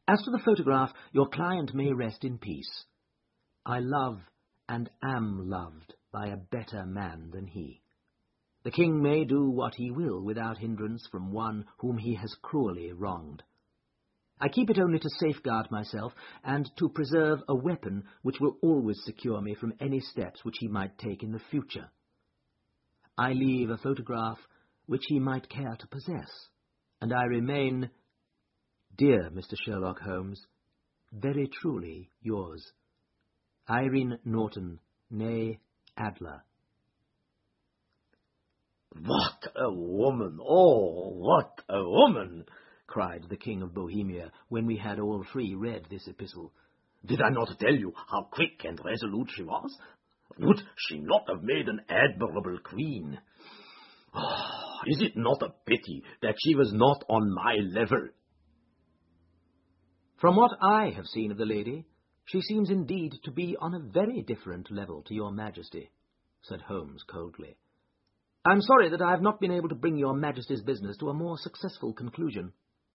As for the photograph, your client may rest in peace. I love and am loved by a better man than he. The king may do what he will without hindrance from one whom he has cruelly wronged. I keep it only to safeguard myself and to preserve a weapon which will always secure me from any steps which he might take in the future. I leave a photograph which he might care to possess, and I remain, dear Mr. Sherlock Holmes, very truly yours, Irene Norton, née Adler. What a woman! Oh, what a woman! Cried the King of Bohemia, when we had all three read this epistle. Did I not tell you how quick and resolute she was? Would she not have made an admirable queen? Oh, is it not a pity that she was not on my level? From what I have seen of the lady, she seems indeed to be on a very different level to your Majesty, said Holmes coldly. I am sorry that I have not been able to bring your Majesty's business to a more successful conclusion.